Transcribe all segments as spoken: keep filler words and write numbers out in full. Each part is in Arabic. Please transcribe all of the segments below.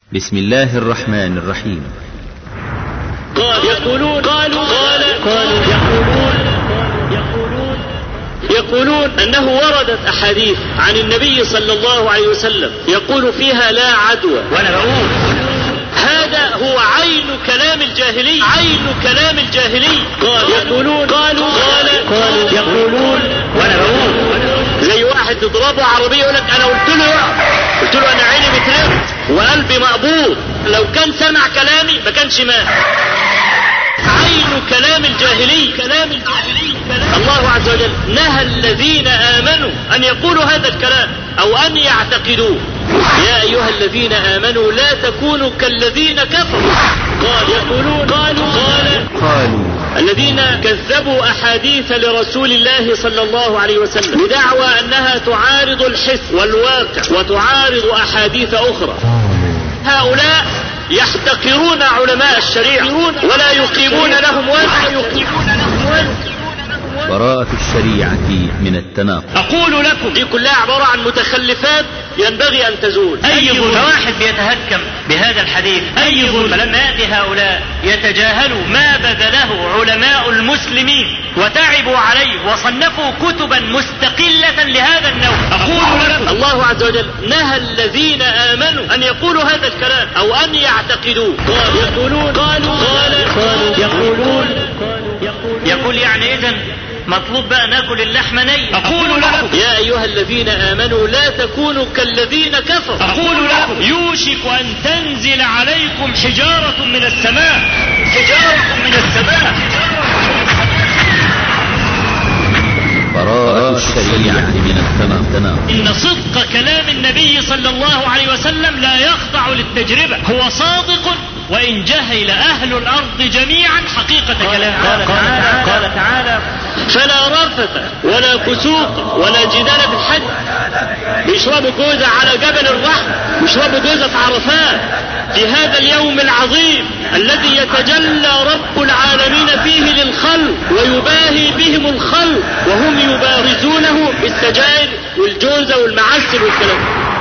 بسم الله الرحمن الرحيم. قال يقولون قالوا قال قالوا يقولون يقولون يقولون أنه وردت أحاديث عن النبي صلى الله عليه وسلم يقول فيها لا عدوى، وأنا بقول هذا هو عين كلام الجاهلي، عين كلام الجاهلي. قال يقولون قالوا قال قالوا يقولون، وأنا بقول زي واحد تضربه عربية يقول لك أنا قلت له قلت له أنا عيني بترم وقلبي مقبوض، لو كان سمع كلامي ما كانش مات. عين كلام الجاهلي، كلام الجاهلي. الله عز وجل نهى الذين آمنوا أن يقولوا هذا الكلام أو أن يعتقدوه. يا أيها الذين آمنوا لا تكونوا كالذين كفروا. قال يقولون قالوا قال قالوا الذين كذبوا أحاديث لرسول الله صلى الله عليه وسلم بدعوى أنها تعارض الحس والواقع وتعارض أحاديث أخرى. هؤلاء يحتقرون علماء الشريعة ولا يقيمون لهم وزن. براءة الشريعة من التناقض. أقول لكم دي كلها عبارة عن متخلفات ينبغي أن تزول. أي ظلم واحد بيتهكم بهذا الحديث، أي ظلم. فلما يأتي هؤلاء يتجاهلوا ما بذله علماء المسلمين وتعبوا عليه وصنفوا كتبا مستقلة لهذا النوع. أقول لكم الله عز وجل نهى الذين آمنوا أن يقولوا هذا الكلام أو أن يعتقدوه. قال يقولون قالوا قال قالوا يقولون يقول يعني إذن مطلوب بقى ناكل اللحمة نية. أقول لكم يا أيها الذين آمنوا لا تكونوا كالذين كفروا. أقول لكم يوشك أن تنزل عليكم حجارة من السماء، حجارة من السماء. براءة الشريعة من التناقض. إن صدق كلام النبي صلى الله عليه وسلم لا يخضع للتجربة، هو صادق وإن جهل أهل الأرض جميعا حقيقة كلامه. قال تعالى, قال تعالى فلا رفث ولا فسوق ولا جدال في الحج. بيشربوا جوزة على جبل الرحم، بيشربوا جوزة في عرفات في هذا اليوم العظيم الذي يتجلى رب العالمين فيه للخلق ويباهي بهم الخلق وهم يبارزونه بالسجائر والجوزة والمعسل والكلام.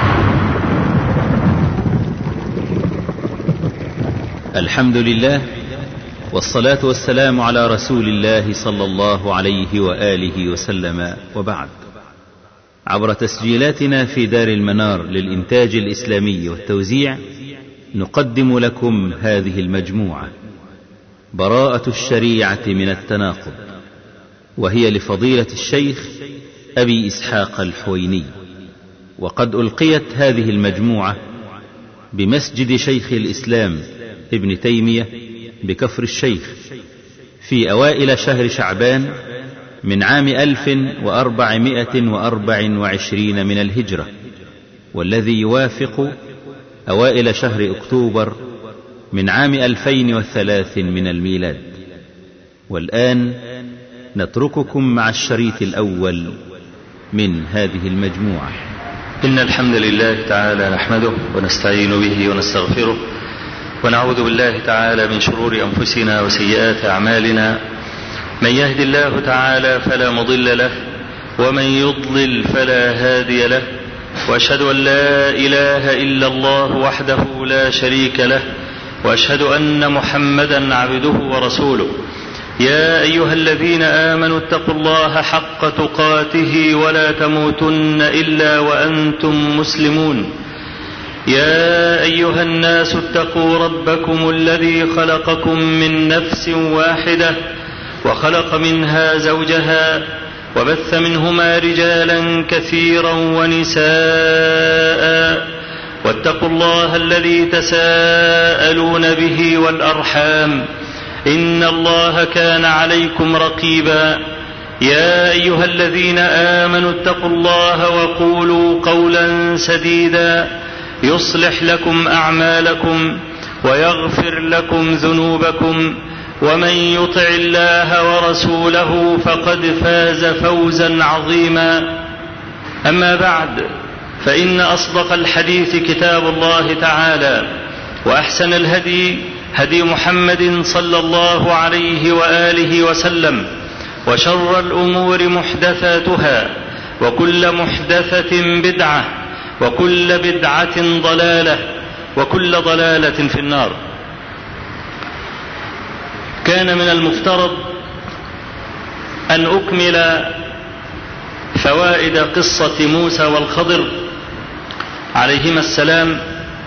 الحمد لله والصلاة والسلام على رسول الله صلى الله عليه وآله وسلم، وبعد. عبر تسجيلاتنا في دار المنار للإنتاج الإسلامي والتوزيع نقدم لكم هذه المجموعة براءة الشريعة من التناقض، وهي لفضيلة الشيخ أبي إسحاق الحويني. وقد ألقيت هذه المجموعة بمسجد شيخ الإسلام ابن تيمية بكفر الشيخ في أوائل شهر شعبان من عام ألف وأربعمائة وأربع وعشرين من الهجرة، والذي يوافق أوائل شهر أكتوبر من عام ألفين وثلاث من الميلاد. والآن نترككم مع الشريط الأول من هذه المجموعة. إن الحمد لله تعالى نحمده ونستعين به ونستغفره ونعوذ بالله تعالى من شرور أنفسنا وسيئات أعمالنا. من يهد الله تعالى فلا مضل له ومن يضلل فلا هادي له، وأشهد أن لا إله إلا الله وحده لا شريك له، وأشهد أن محمدا عبده ورسوله. يا أيها الذين آمنوا اتقوا الله حق تقاته ولا تموتن إلا وأنتم مسلمون. يا أيها الناس اتقوا ربكم الذي خلقكم من نفس واحدة وخلق منها زوجها وبث منهما رجالا كثيرا ونساء، واتقوا الله الذي تساءلون به والأرحام إن الله كان عليكم رقيبا. يا أيها الذين آمنوا اتقوا الله وقولوا قولا سديدا يصلح لكم أعمالكم ويغفر لكم ذنوبكم، ومن يطع الله ورسوله فقد فاز فوزا عظيما. أما بعد، فإن أصدق الحديث كتاب الله تعالى، وأحسن الهدي هدي محمد صلى الله عليه وآله وسلم، وشر الأمور محدثاتها، وكل محدثة بدعة، وكل بدعة ضلالة، وكل ضلالة في النار. كان من المفترض أن أكمل فوائد قصة موسى والخضر عليهما السلام،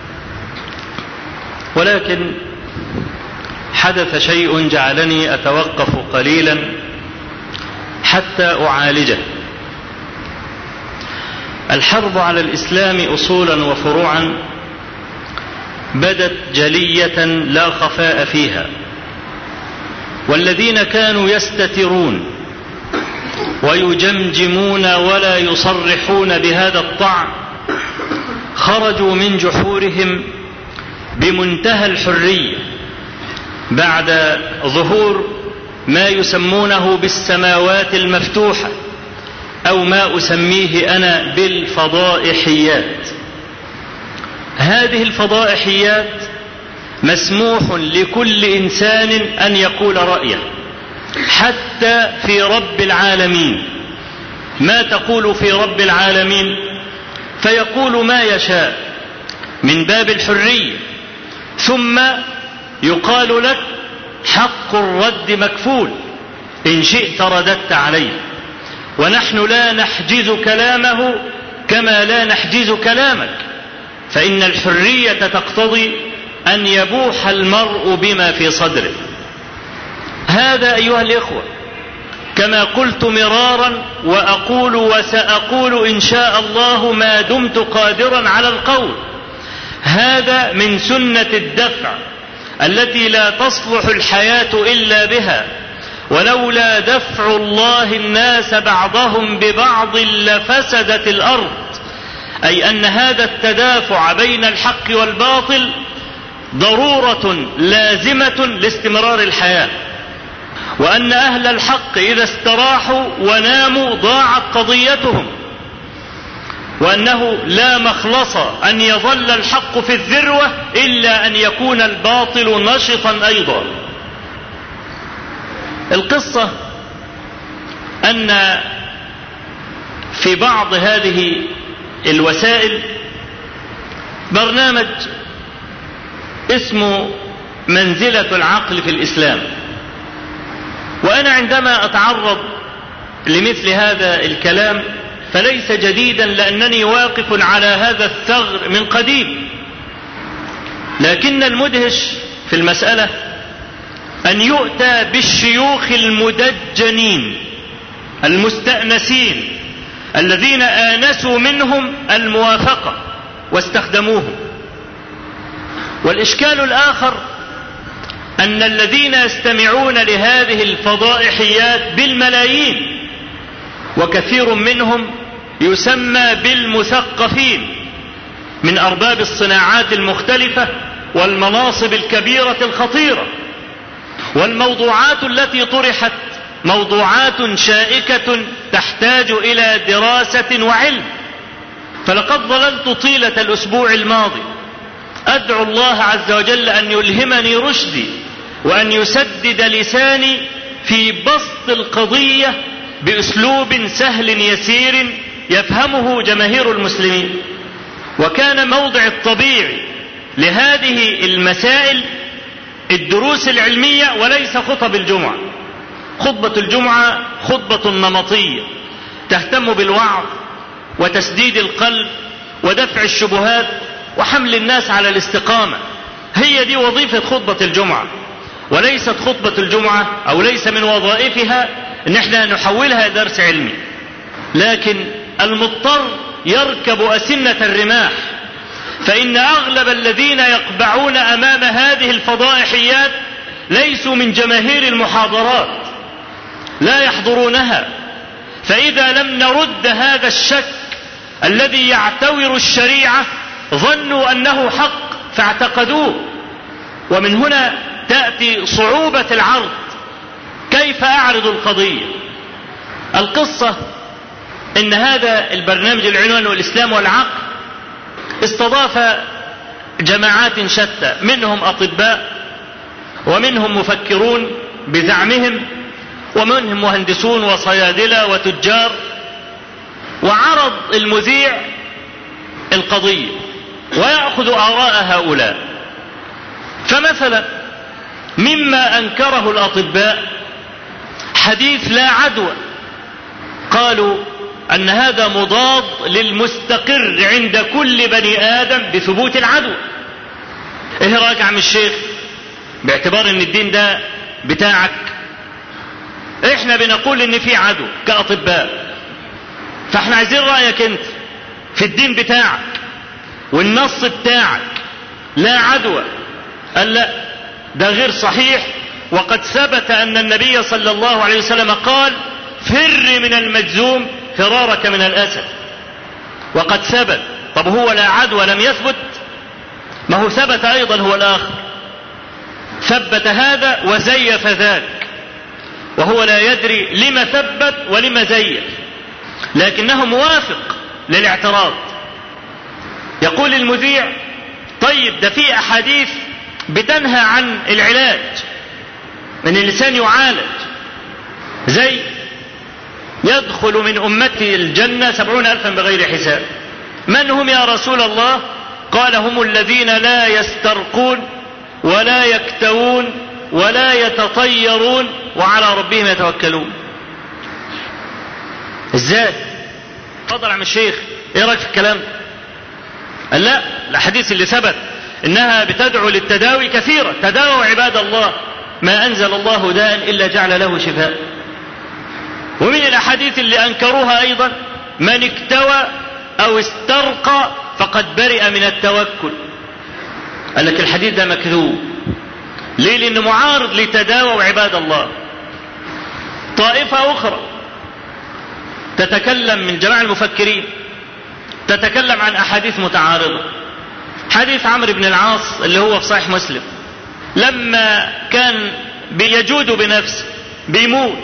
ولكن حدث شيء جعلني أتوقف قليلا حتى أعالجه. الحرب على الإسلام أصولا وفروعا بدت جلية لا خفاء فيها، والذين كانوا يستترون ويجمجمون ولا يصرحون بهذا الطعن خرجوا من جحورهم بمنتهى الحرية بعد ظهور ما يسمونه بالسماوات المفتوحة، أو ما أسميه أنا بالفضائحيات. هذه الفضائحيات مسموح لكل إنسان أن يقول رأيه، حتى في رب العالمين. ما تقول في رب العالمين؟ فيقول ما يشاء من باب الحرية، ثم يقال لك حق الرد مكفول، إن شئت رددت عليه، ونحن لا نحجز كلامه كما لا نحجز كلامك، فإن الحرية تقتضي أن يبوح المرء بما في صدره. هذا أيها الإخوة كما قلت مرارا وأقول وسأقول إن شاء الله ما دمت قادرا على القول، هذا من سنة الدفع التي لا تصلح الحياة إلا بها، ولولا دفع الله الناس بعضهم ببعض لفسدت الأرض. أي أن هذا التدافع بين الحق والباطل ضرورة لازمة لاستمرار الحياة، وأن أهل الحق إذا استراحوا وناموا ضاعت قضيتهم، وأنه لا مخلص أن يظل الحق في الذروة إلا أن يكون الباطل نشطا أيضا. القصة أن في بعض هذه الوسائل برنامج اسمه منزلة العقل في الإسلام، وأنا عندما أتعرض لمثل هذا الكلام فليس جديدا، لأنني واقف على هذا الثغر من قديم. لكن المدهش في المسألة أن يؤتى بالشيوخ المدجنين المستأنسين الذين آنسوا منهم الموافقة واستخدموه. والإشكال الآخر أن الذين يستمعون لهذه الفضائحيات بالملايين، وكثير منهم يسمى بالمثقفين من أرباب الصناعات المختلفة والمناصب الكبيرة الخطيرة، والموضوعات التي طرحت موضوعات شائكة تحتاج إلى دراسة وعلم. فلقد ظللت طيلة الأسبوع الماضي أدعو الله عز وجل أن يلهمني رشدي وأن يسدد لساني في بسط القضية بأسلوب سهل يسير يفهمه جماهير المسلمين. وكان موضع الطبيعي لهذه المسائل الدروس العلمية وليس خطب الجمعة. خطبة الجمعة خطبة نمطية تهتم بالوعظ وتسديد القلب ودفع الشبهات وحمل الناس على الاستقامة، هي دي وظيفة خطبة الجمعة. وليست خطبة الجمعة أو ليس من وظائفها ان احنا نحولها درس علمي، لكن المضطر يركب أسنة الرماح، فإن أغلب الذين يقبعون أمام هذه الفضائحيات ليسوا من جماهير المحاضرات، لا يحضرونها. فإذا لم نرد هذا الشك الذي يعتور الشريعة ظنوا أنه حق فاعتقدوه، ومن هنا تأتي صعوبة العرض. كيف أعرض القضية؟ القصة إن هذا البرنامج العنوان والإسلام والعقل استضاف جماعات شتى، منهم أطباء ومنهم مفكرون بزعمهم ومنهم مهندسون وصيادلة وتجار. وعرض المذيع القضية ويأخذ آراء هؤلاء. فمثلا مما أنكره الأطباء حديث لا عدوى، قالوا أن هذا مضاد للمستقر عند كل بني آدم بثبوت العدوى. إيه رأيك يا عم الشيخ باعتبار أن الدين ده بتاعك؟ إحنا بنقول أن في عدوى كأطباء، فإحنا عايزين رأيك أنت في الدين بتاعك والنص بتاعك لا عدوى. قال لا، ده غير صحيح، وقد ثبت أن النبي صلى الله عليه وسلم قال فر من المجذوم فرارك من الأسد، وقد ثبت. طب هو لا عدوى لم يثبت؟ ما هو ثبت أيضا هو الآخر، ثبت هذا وزيف ذاك، وهو لا يدري لما ثبت ولما زيف، لكنه موافق للاعتراض. يقول المذيع طيب ده في أحاديث بتنهى عن العلاج، من اللسان يعالج، زي يدخل من أمتي الجنة سبعون ألفا بغير حساب. من هم يا رسول الله؟ قال هم الذين لا يسترقون ولا يكتوون ولا يتطيرون وعلى ربهم يتوكلون. ازاي؟ اتفضل يا عم الشيخ، ايه رايك في الكلام؟ قال لا، الاحاديث اللي ثبت انها بتدعو للتداوي كثيرة. تداووا عباد الله، ما انزل الله داء الا جعل له شفاء. ومن الاحاديث اللي انكروها ايضا من اكتوى او استرقى فقد برئ من التوكل. قال لك الحديث ده مكذوب. ليه؟ لانه معارض لتداووا عباد الله. طائفة اخرى تتكلم من جماعة المفكرين تتكلم عن احاديث متعارضة. حديث عمرو بن العاص اللي هو في صحيح مسلم، لما كان بيجود بنفسه بيموت،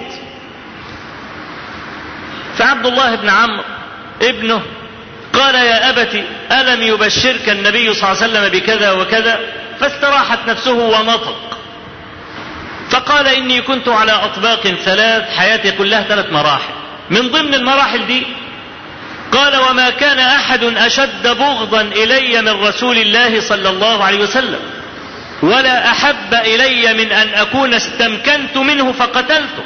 فعبد الله بن عمرو ابنه قال يا أبت ألم يبشرك النبي صلى الله عليه وسلم بكذا وكذا؟ فاستراحت نفسه ونطق، فقال إني كنت على أطباق ثلاث، حياتي كلها ثلاث مراحل، من ضمن المراحل دي قال وما كان أحد أشد بغضا إلي من رسول الله صلى الله عليه وسلم ولا أحب إلي من أن أكون استمكنت منه فقتلته،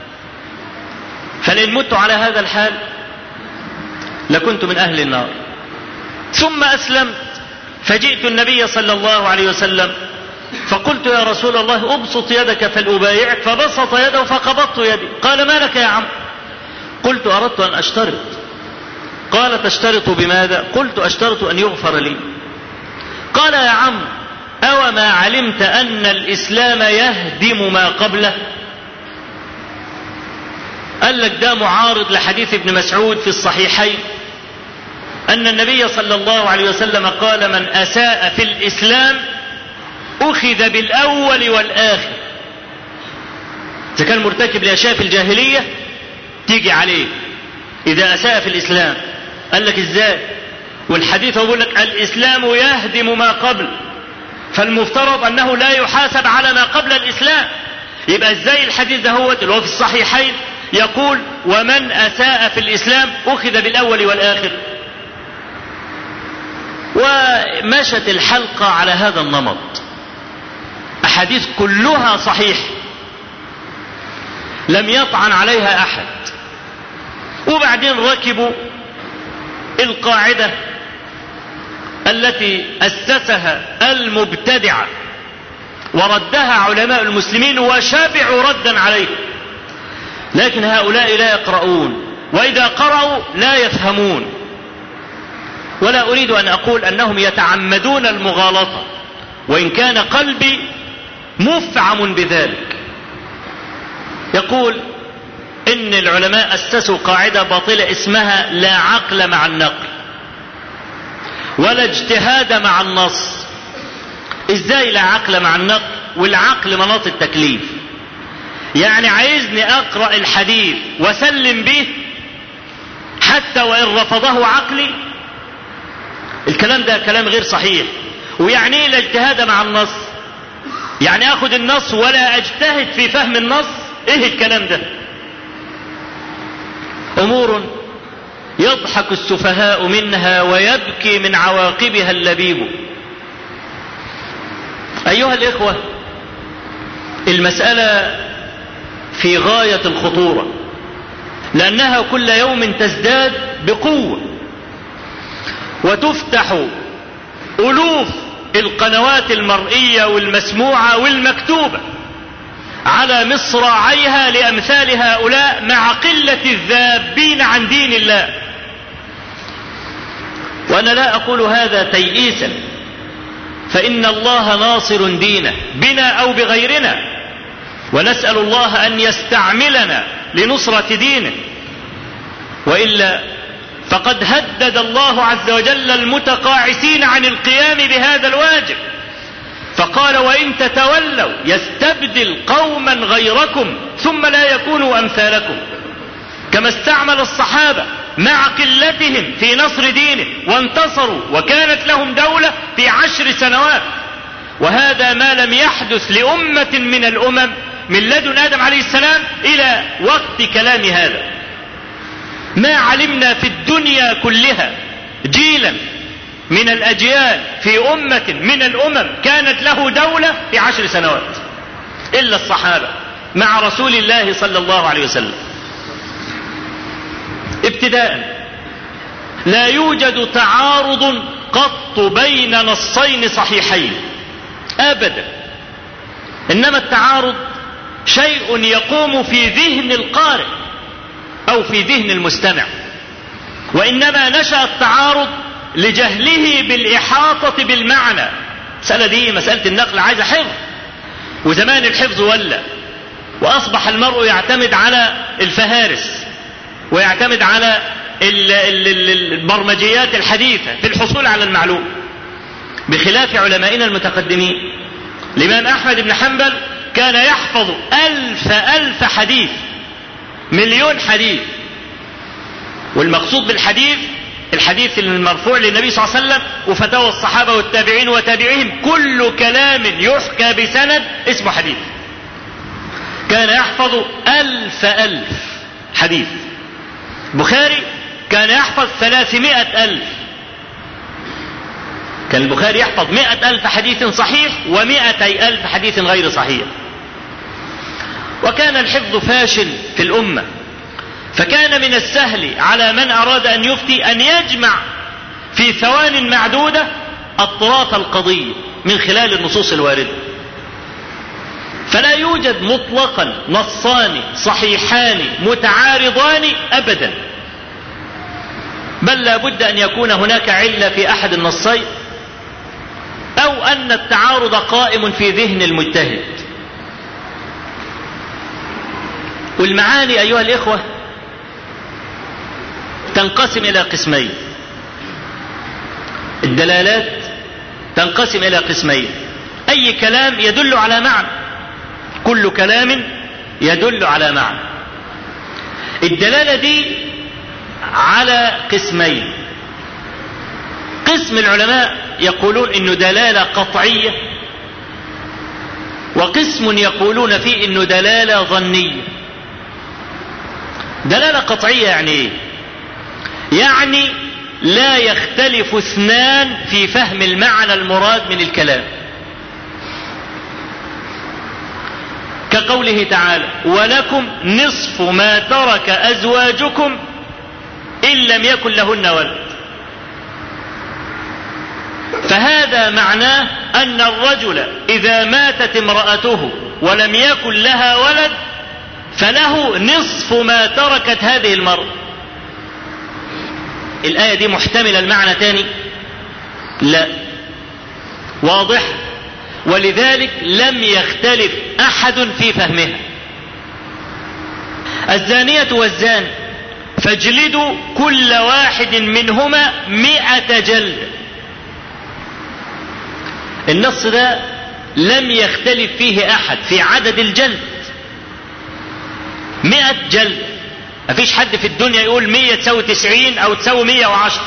فلئن مت على هذا الحال لكنت من أهل النار. ثم أسلمت فجئت النبي صلى الله عليه وسلم فقلت يا رسول الله أبسط يدك فلأبايعك، فبسط يده فقبضت يدي. قال ما لك يا عم؟ قلت أردت أن أشترط. قال تشترط بماذا؟ قلت أشترط أن يغفر لي. قال يا عم أو ما علمت أن الإسلام يهدم ما قبله؟ قال لك ده معارض لحديث ابن مسعود في الصحيحين أن النبي صلى الله عليه وسلم قال من أساء في الإسلام أخذ بالأول والآخر. إذا كان مرتكب لأشياء في الجاهلية تيجي عليه إذا أساء في الإسلام. قال لك إزاي؟ والحديث يقول لك الإسلام يهدم ما قبل، فالمفترض أنه لا يحاسب على ما قبل الإسلام. يبقى إزاي الحديث ده هو اللي هو في الصحيحين يقول ومن أساء في الإسلام أخذ بالأول والآخر؟ ومشت الحلقة على هذا النمط، أحاديث كلها صحيح لم يطعن عليها أحد. وبعدين ركبوا القاعدة التي أسسها المبتدعة وردها علماء المسلمين وشبعوا ردا عليه، لكن هؤلاء لا يقرؤون، وإذا قرأوا لا يفهمون. ولا أريد أن أقول أنهم يتعمدون المغالطة، وإن كان قلبي مفعم بذلك. يقول إن العلماء أسسوا قاعدة باطلة اسمها لا عقل مع النقل ولا اجتهاد مع النص. إزاي لا عقل مع النقل؟ والعقل مناط التكليف، يعني عايزني أقرأ الحديث وسلم به حتى وإن رفضه عقلي؟ الكلام ده كلام غير صحيح. ويعني ايه لا اجتهاد مع النص؟ يعني اخد النص ولا اجتهد في فهم النص؟ ايه الكلام ده؟ امور يضحك السفهاء منها ويبكي من عواقبها اللبيب. أيها الإخوة، المسألة في غاية الخطورة، لأنها كل يوم تزداد بقوة، وتفتح ألوف القنوات المرئية والمسموعة والمكتوبة على مصراعيها لأمثال هؤلاء مع قلة الذابين عن دين الله. وأنا لا أقول هذا تيئيسا، فإن الله ناصر دينه بنا أو بغيرنا، ونسأل الله أن يستعملنا لنصرة دينه، وإلا فقد هدد الله عز وجل المتقاعسين عن القيام بهذا الواجب، فقال: وإن تتولوا يستبدل قوما غيركم ثم لا يكونوا أمثالكم. كما استعمل الصحابة مع قلتهم في نصر دينه وانتصروا وكانت لهم دولة في عشر سنوات، وهذا ما لم يحدث لأمة من الأمم من لدن آدم عليه السلام إلى وقت كلام هذا. ما علمنا في الدنيا كلها جيلا من الأجيال في أمة من الأمم كانت له دولة في عشر سنوات إلا الصحابة مع رسول الله صلى الله عليه وسلم. ابتداء، لا يوجد تعارض قط بين نصين صحيحين أبدا، إنما التعارض شيء يقوم في ذهن القارئ أو في ذهن المستمع، وإنما نشأ التعارض لجهله بالإحاطة بالمعنى. مسألة دي مسألة النقل عايزة حفظ، وزمان الحفظ ولا، وأصبح المرء يعتمد على الفهارس ويعتمد على البرمجيات الحديثة في الحصول على المعلوم، بخلاف علمائنا المتقدمين. الإمام أحمد بن حنبل كان يحفظ ألف ألف حديث، مليون حديث، والمقصود بالحديث الحديث المرفوع للنبي صلى الله عليه وسلم وفتاوى الصحابة والتابعين وتابعيهم، كل كلام يحكى بسند اسمه حديث. كان يحفظ ألف ألف حديث. البخاري كان يحفظ ثلاثمائة ألف. كان البخاري يحفظ مائة ألف حديث صحيح ومائتي ألف حديث غير صحيح. وكان الحفظ فاشل في الأمة، فكان من السهل على من أراد أن يفتي أن يجمع في ثوان معدودة أطراف القضية من خلال النصوص الواردة. فلا يوجد مطلقا نصان صحيحان متعارضان أبدا، بل لا بد أن يكون هناك علة في أحد النصين، أو أن التعارض قائم في ذهن المجتهد. والمعاني أيها الإخوة تنقسم إلى قسمين. الدلالات تنقسم إلى قسمين: أي كلام يدل على معنى، كل كلام يدل على معنى. الدلالة دي على قسمين: قسم العلماء يقولون إنه دلالة قطعية، وقسم يقولون فيه إنه دلالة ظنية. دلالة قطعية يعني إيه؟ يعني لا يختلف اثنان في فهم المعنى المراد من الكلام، كقوله تعالى: ولكم نصف ما ترك أزواجكم إن لم يكن لهن ولد. فهذا معناه أن الرجل إذا ماتت امرأته ولم يكن لها ولد فله نصف ما تركت هذه المرأة. الآية دي محتملة المعنى تاني؟ لا، واضح. ولذلك لم يختلف أحد في فهمها. الزانية والزاني فاجلدوا كل واحد منهما مئة جلد. النص ده لم يختلف فيه أحد في عدد الجلد، مئة جلد. مفيش حد في الدنيا يقول مية تساوي تسعين أو تساوي مية وعشر.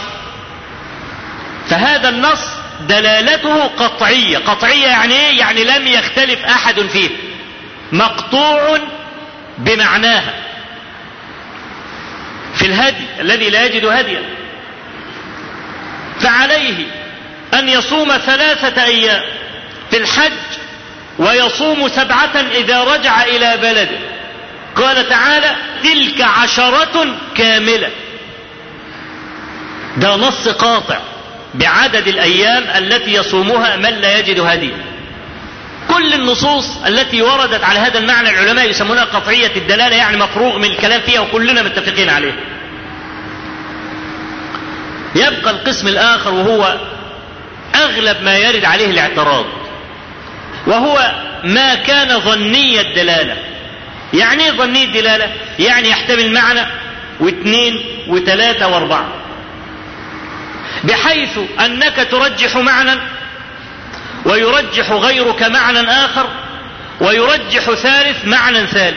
فهذا النص دلالته قطعية. قطعية يعني ايه؟ يعني لم يختلف أحد فيه، مقطوع بمعناها. في الهدي الذي لا يجد هديا، فعليه أن يصوم ثلاثة أيام في الحج ويصوم سبعة إذا رجع إلى بلده. قال تعالى: تلك عشرة كاملة. ده نص قاطع بعدد الأيام التي يصومها من لا يجد هديا. كل النصوص التي وردت على هذا المعنى العلماء يسمونها قطعية الدلالة، يعني مفروغ من الكلام فيها وكلنا متفقين عليه. يبقى القسم الآخر وهو أغلب ما يرد عليه الاعتراض، وهو ما كان ظني الدلالة. يعني ايه ظني الدلالة؟ يعني يحتمل معنى واثنين وثلاثة واربعة، بحيث أنك ترجح معنى ويرجح غيرك معنى آخر ويرجح ثالث معنى ثالث.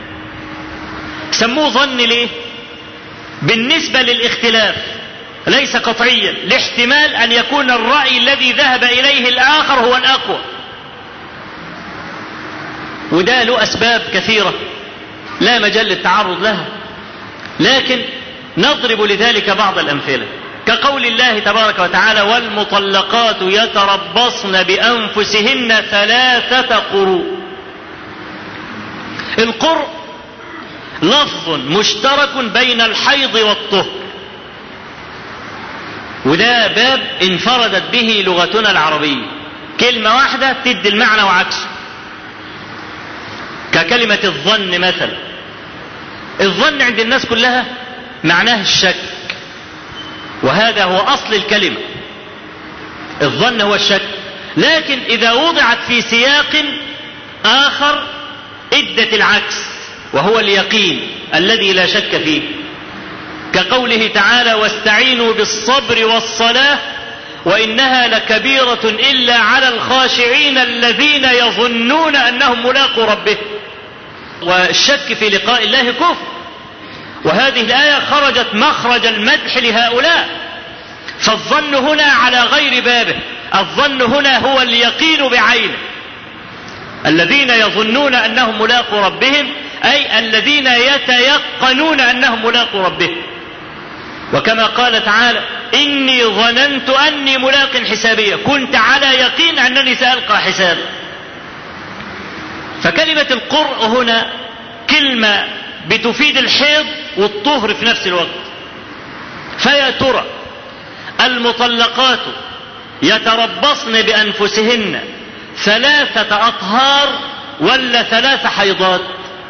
سموه ظن ليه؟ بالنسبة للاختلاف ليس قطعيا، لاحتمال أن يكون الرأي الذي ذهب إليه الآخر هو الأقوى، وده له أسباب كثيرة لا مجال للتعرض لها، لكن نضرب لذلك بعض الأمثلة، كقول الله تبارك وتعالى: والمطلقات يتربصن بأنفسهن ثلاثة قروء. القرء لفظ مشترك بين الحيض والطهر، وده باب انفردت به لغتنا العربية، كلمة واحدة تدي المعنى وعكسه، ككلمة الظن مثلا. الظن عند الناس كلها معناه الشك، وهذا هو أصل الكلمة. الظن هو الشك، لكن إذا وضعت في سياق آخر ادت العكس، وهو اليقين الذي لا شك فيه، كقوله تعالى: واستعينوا بالصبر والصلاة وإنها لكبيرة إلا على الخاشعين الذين يظنون أنهم ملاقو ربهم. والشك في لقاء الله كفر، وهذه الآية خرجت مخرج المدح لهؤلاء. فالظن هنا على غير بابه، الظن هنا هو اليقين بعينه. الذين يظنون أنهم ملاقو ربهم أي الذين يتيقنون أنهم ملاقو ربهم. وكما قال تعالى: إني ظننت أني ملاق حسابية، كنت على يقين أنني سألقى حسابا. فكلمة القرء هنا كلمة بتفيد الحيض والطهر في نفس الوقت. فيا ترى المطلقات يتربصن بأنفسهن ثلاثة أطهار ولا ثلاث حيضات؟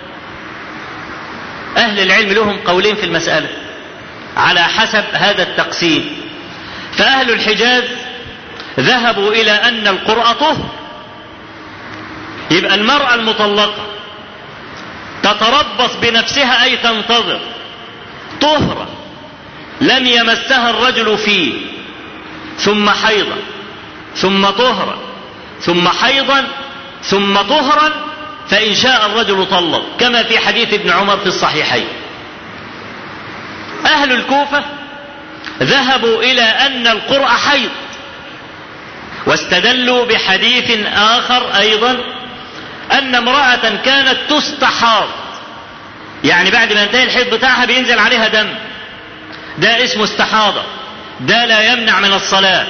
أهل العلم لهم قولين في المسألة على حسب هذا التقسيم. فأهل الحجاز ذهبوا إلى أن القرء طهر، يبقى المرأة المطلقة تتربص بنفسها أي تنتظر طهرا لم يمسها الرجل فيه، ثم حيضا، ثم طهرا، ثم حيضا، ثم طهرا، فإن شاء الرجل طلق، كما في حديث ابن عمر في الصحيحين. أهل الكوفة ذهبوا إلى أن القرء حيض، واستدلوا بحديث آخر أيضا أن امرأة كانت تستحاض، يعني بعد ما ينتهي الحيض بتاعها بينزل عليها دم، ده اسمه استحاضة، ده لا يمنع من الصلاة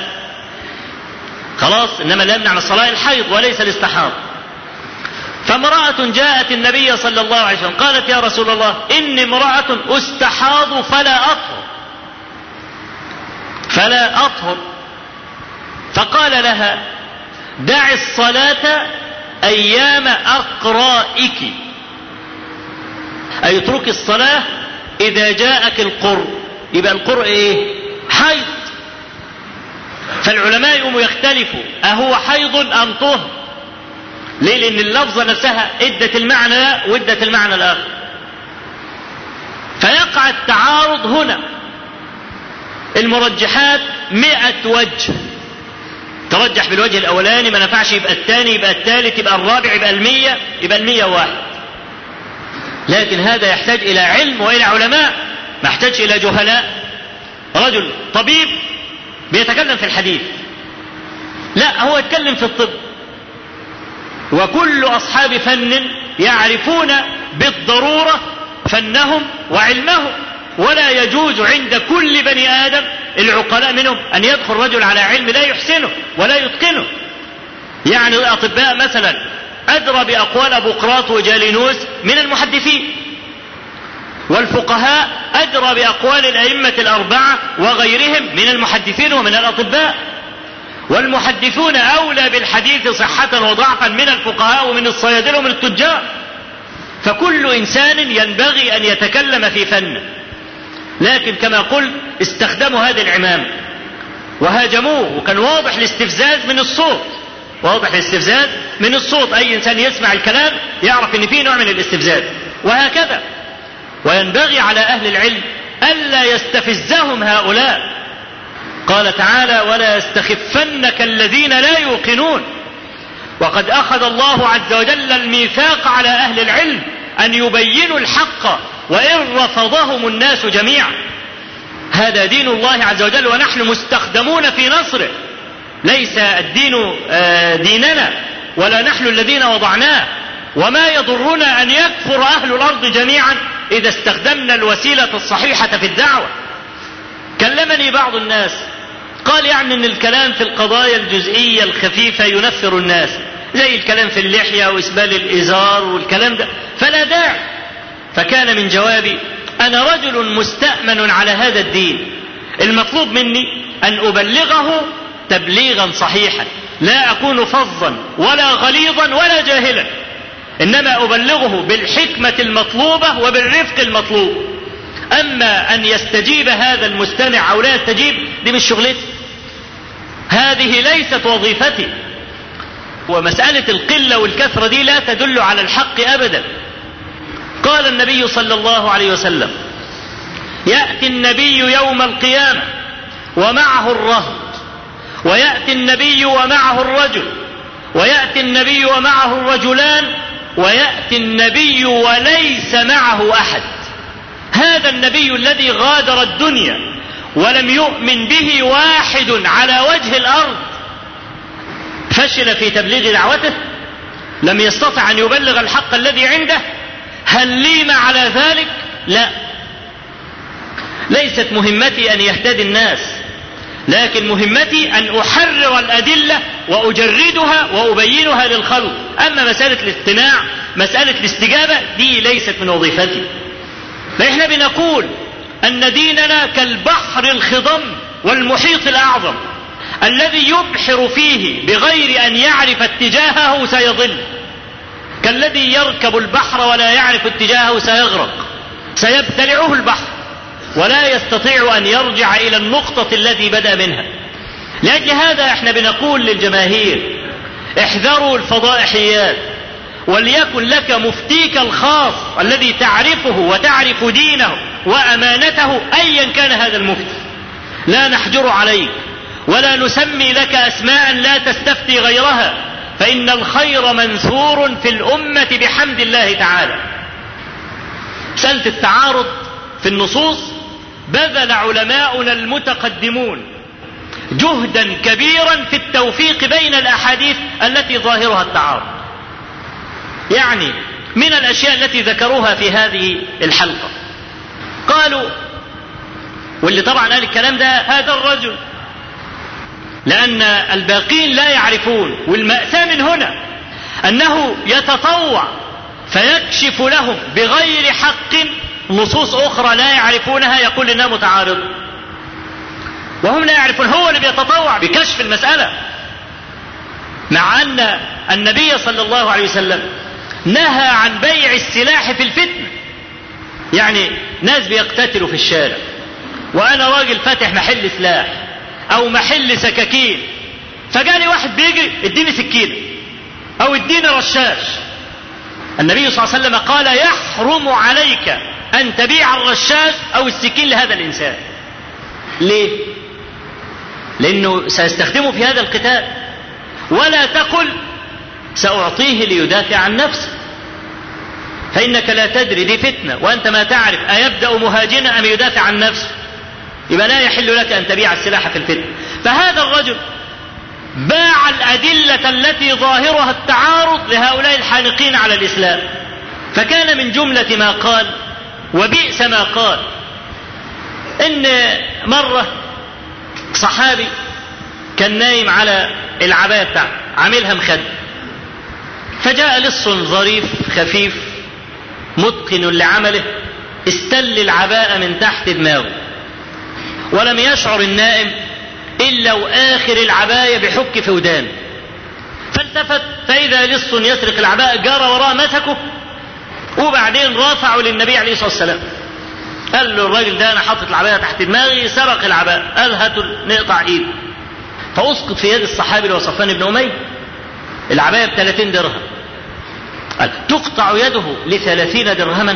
خلاص، إنما لا يمنع من الصلاة الحيض وليس الاستحاضة. فامرأة جاءت النبي صلى الله عليه وسلم قالت: يا رسول الله، إني امرأة أستحاض فلا أطهر فلا أطهر فقال لها: دع الصلاة أيام أقرائك، أي اترك الصلاة إذا جاءك القرء. يبقى القرء إيه؟ حيض. فالعلماء يقوموا يختلفوا أهو حيض أم طهر؟ ليه؟ لأن اللفظة نفسها ادت المعنى وادت المعنى الآخر، فيقع التعارض هنا. المرجحات مئة وجه، ترجح بالوجه الأولاني ما نفعش يبقى الثاني، يبقى الثالث، يبقى الرابع، يبقى المية، يبقى المية واحد. لكن هذا يحتاج إلى علم وإلى علماء، ما يحتاج إلى جهلاء. رجل طبيب بيتكلم في الحديث، لا، هو يتكلم في الطب، وكل أصحاب فن يعرفون بالضرورة فنهم وعلمهم، ولا يجوز عند كل بني آدم العقلاء منهم أن يدخل رجل على علم لا يحسنه ولا يتقنه. يعني الأطباء مثلا أدرى بأقوال أبوقراط وجالينوس من المحدثين، والفقهاء أدرى بأقوال الأئمة الأربعة وغيرهم من المحدثين ومن الأطباء، والمحدثون أولى بالحديث صحة وضعفا من الفقهاء ومن الصيادلة ومن التجار. فكل إنسان ينبغي أن يتكلم في فنه، لكن كما قلت استخدموا هذه العمامة وهاجموه، وكان واضح الاستفزاز من الصوت، واضح الاستفزاز من الصوت، أي إنسان يسمع الكلام يعرف أن فيه نوع من الاستفزاز. وهكذا وينبغي على أهل العلم ألا يستفزهم هؤلاء. قال تعالى: ولا يستخفنك الذين لا يوقنون. وقد أخذ الله عز وجل الميثاق على أهل العلم أن يبينوا الحق وإن رفضهم الناس جميعا. هذا دين الله عز وجل ونحن مستخدمون في نصره، ليس الدين ديننا ولا نحن الذين وضعناه، وما يضرنا أن يكفر أهل الأرض جميعا إذا استخدمنا الوسيلة الصحيحة في الدعوة. كلمني بعض الناس قال يعني أن الكلام في القضايا الجزئية الخفيفة ينفر الناس، زي الكلام في اللحية وإسبال الإزار والكلام ده، فلا داعي. فكان من جوابي: أنا رجل مستأمن على هذا الدين، المطلوب مني أن أبلغه تبليغا صحيحا، لا أكون فظا ولا غليظا ولا جاهلا، إنما أبلغه بالحكمة المطلوبة وبالرفق المطلوب. أما أن يستجيب هذا المستمع أو لا يستجيب دي مش شغلتي، هذه ليست وظيفتي. ومسألة القلة والكثرة دي لا تدل على الحق أبدا. قال النبي صلى الله عليه وسلم: يأتي النبي يوم القيامة ومعه الرهط، ويأتي النبي ومعه الرجل، ويأتي النبي ومعه الرجلان، ويأتي النبي وليس معه أحد. هذا النبي الذي غادر الدنيا ولم يؤمن به واحد على وجه الأرض، فشل في تبليغ دعوته، لم يستطع أن يبلغ الحق الذي عنده. هل ليم على ذلك؟ لا، ليست مهمتي أن يهتدي الناس، لكن مهمتي أن أحرر الأدلة وأجردها وأبينها للخلق. أما مسألة الاستماع، مسألة الاستجابة، دي ليست من وظيفتي. فإحنا بنقول أن ديننا كالبحر الخضم والمحيط الأعظم الذي يبحر فيه بغير أن يعرف اتجاهه سيضل، كالذي يركب البحر ولا يعرف اتجاهه سيغرق، سيبتلعه البحر ولا يستطيع أن يرجع إلى النقطة التي بدأ منها. لأجل هذا احنا بنقول للجماهير: احذروا الفضائحيات، وليكن لك مفتيك الخاص الذي تعرفه وتعرف دينه وأمانته أيا كان هذا المفتي. لا نحجر عليك ولا نسمي لك أسماء لا تستفتي غيرها، فإن الخير منثور في الأمة بحمد الله تعالى. مسألة التعارض في النصوص بذل علماؤنا المتقدمون جهدا كبيرا في التوفيق بين الأحاديث التي ظاهرها التعارض. يعني من الأشياء التي ذكروها في هذه الحلقة قالوا، واللي طبعا قال الكلام ده هذا الرجل، لأن الباقين لا يعرفون، والمأساة من هنا أنه يتطوع فيكشف لهم بغير حق نصوص أخرى لا يعرفونها، يقول إنها متعارضة، وهم لا يعرفون. هو اللي بيتطوع بكشف المسألة، مع أن النبي صلى الله عليه وسلم نهى عن بيع السلاح في الفتنة. يعني ناس بيقتتلوا في الشارع، وأنا راجل فاتح محل سلاح أو محل سكاكين، فجاني واحد بيجري: اديني سكينة أو اديني رشاش. النبي صلى الله عليه وسلم قال: يحرم عليك أن تبيع الرشاش أو السكين لهذا الإنسان. ليه؟ لأنه سيستخدمه في هذا القتال. ولا تقل سأعطيه ليدافع عن نفسه، فإنك لا تدري، دي فتنة وأنت ما تعرف أيبدأ مهاجنا أم يدافع عن نفسه، يبقى لا يحل لك أن تبيع السلاح في الفتنة. فهذا الرجل باع الأدلة التي ظاهرها التعارض لهؤلاء الحانقين على الإسلام. فكان من جملة ما قال: وبئس ما قال، ان مرة صحابي كان نايم على العباية بتاعته عاملها مخد، فجاء لص ظريف خفيف متقن لعمله استل العباءة من تحت دماغه، ولم يشعر النائم إلا وآخر العباية بحك في ودانه، فالتفت فإذا لص يسرق العباءة، جرى وراه مسكه وبعدين رافعه للنبي عليه الصلاة والسلام، قال له الراجل ده أنا حاطط العباية تحت دماغي سرق العباءة، قال هاتوا نقطع إيده. فأسقط في يد الصحابي اللي هو صفوان بن أمية العباية بثلاثين درهم، قال تقطع يده لثلاثين درهما؟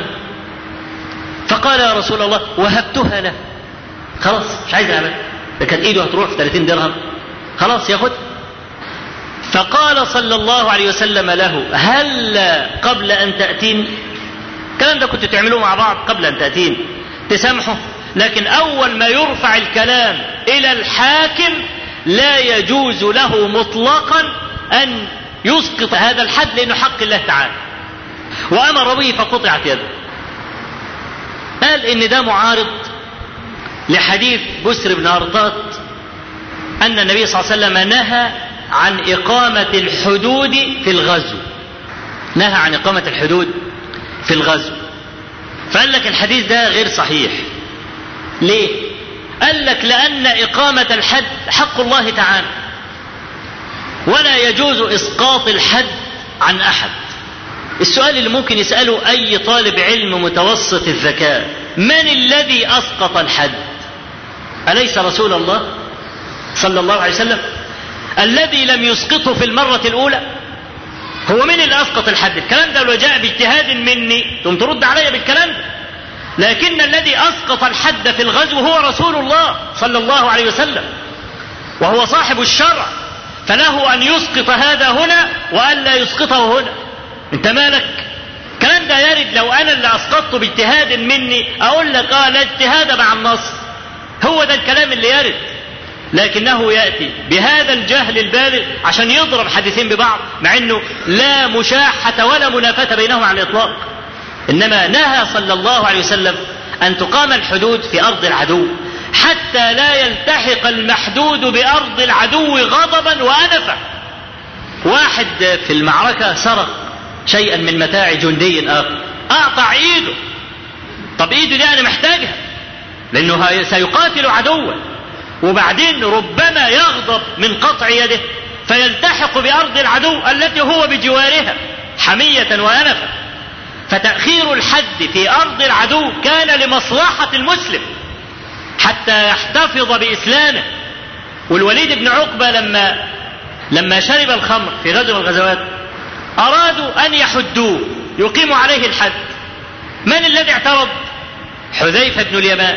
فقال يا رسول الله وهبتها له، خلاص مش عايز العباية، كانت ايده هتروح في ثلاثين درهم خلاص ياخد. فقال صلى الله عليه وسلم له هل قبل ان تأتين، الكلام ده كنت تعملوه مع بعض قبل ان تأتين تسامحه، لكن اول ما يرفع الكلام الى الحاكم لا يجوز له مطلقا ان يسقط هذا الحد لانه حق الله تعالى، وامر به فقطعت يده. قال ان ده معارض لحديث بسر بن أرطاط أن النبي صلى الله عليه وسلم نهى عن إقامة الحدود في الغزو، نهى عن إقامة الحدود في الغزو. فقال لك الحديث ده غير صحيح. ليه؟ قال لك لأن إقامة الحد حق الله تعالى، ولا يجوز إسقاط الحد عن أحد. السؤال اللي ممكن يسأله أي طالب علم متوسط الذكاء، من الذي أسقط الحد؟ أليس رسول الله صلى الله عليه وسلم؟ الذي لم يسقطه في المرة الأولى هو من اللي أسقط الحد؟ الكلام ده لو جاء باجتهاد مني ثم ترد علي بالكلام ده، لكن الذي أسقط الحد في الغزو هو رسول الله صلى الله عليه وسلم، وهو صاحب الشرع، فله أن يسقط هذا هنا وأن لا يسقطه هنا. انت مالك؟ الكلام ده يرد لو أنا اللي أسقطته باجتهاد مني أقول لك آه لا اجتهاد مع النص، هو ده الكلام اللي يرد، لكنه يأتي بهذا الجهل البالغ عشان يضرب حديثين ببعض، مع انه لا مشاحة ولا منافاة بينهما على الإطلاق. إنما نهى صلى الله عليه وسلم أن تقام الحدود في أرض العدو حتى لا يلتحق المحدود بأرض العدو غضبا وأنفا. واحد في المعركة سرق شيئا من متاع جندي آخر، أقطع إيده، طب إيده دي أنا محتاجها لأنه سيقاتل عدوا، وبعدين ربما يغضب من قطع يده فيلتحق بأرض العدو التي هو بجوارها حمية وأنفا. فتأخير الحد في أرض العدو كان لمصلحة المسلم حتى يحتفظ بإسلامه. والوليد بن عقبة لما لما شرب الخمر في غزوة من الغزوات أرادوا أن يحدوه يقيموا عليه الحد. من الذي اعترض؟ حذيفة بن اليمان،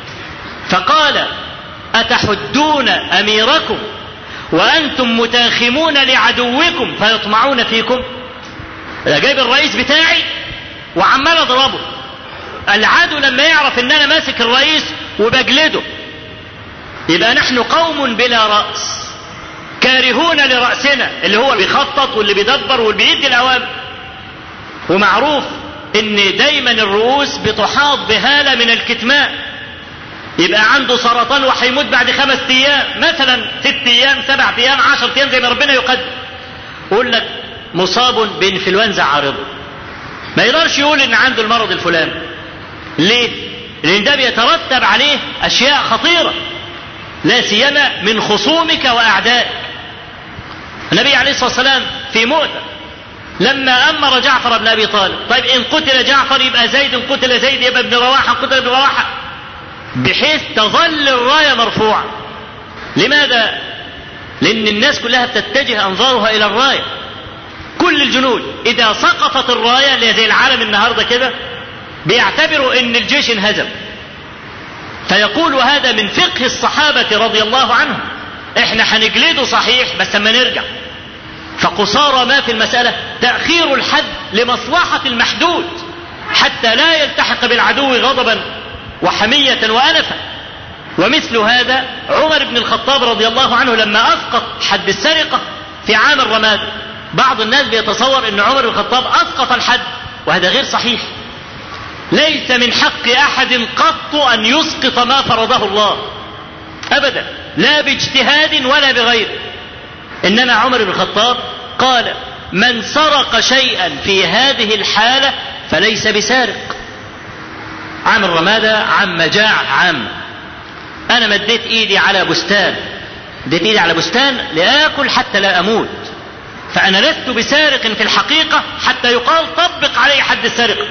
فقال أتحدون أميركم وأنتم متاخمون لعدوكم فيطمعون فيكم؟ أنا جايب الرئيس بتاعي وعمال أضربه، العدو لما يعرف أن أنا ماسك الرئيس وبجلده يبقى نحن قوم بلا رأس كارهون لرأسنا اللي هو بيخطط واللي بيدبر واللي بيدي الأوامر. ومعروف ان دايما الرؤوس بتحاط بهالة من الكتمان، يبقى عنده سرطان وهيموت بعد خمس ايام مثلا، ست ايام، سبع ايام، عشر ايام زي ما ربنا يقدر، يقول لك مصاب بانفلونزا عارضة، ما يقدرش يقول ان عنده المرض الفلاني. ليه؟ لان ده بيترتب عليه اشياء خطيرة لا سيما من خصومك واعدائك. النبي عليه الصلاة والسلام في مؤتة لما أمر جعفر بن أبي طالب، طيب إن قتل جعفر يبقى زيد، إن قتل زيد يبقى ابن رواحة، قتل ابن رواحة، بحيث تظل الراية مرفوعة. لماذا؟ لأن الناس كلها بتتجه أنظارها إلى الراية. كل الجنود إذا سقطت الراية اللي زي العالم النهاردة كده بيعتبروا إن الجيش انهزم، فيقول هذا من فقه الصحابة رضي الله عنهم، إحنا هنجلده صحيح بس اما نرجع. فقصارى ما في المسألة تأخير الحد لمصلحة المحدود حتى لا يلتحق بالعدو غضبا وحمية وأنفا. ومثل هذا عمر بن الخطاب رضي الله عنه لما أسقط حد السرقة في عام الرماد، بعض الناس بيتصور أن عمر بن الخطاب أسقط الحد، وهذا غير صحيح. ليس من حق أحد قط أن يسقط ما فرضه الله أبدا، لا باجتهاد ولا بغيره. إنما عمر بن الخطاب قال: من سرق شيئا في هذه الحالة فليس بسارق. عام الرمادة عام مجاعة عام، أنا مديت إيدي على بستان، مديت إيدي على بستان لآكل حتى لا أموت، فأنا لست بسارق في الحقيقة حتى يقال طبق علي حد السرقة.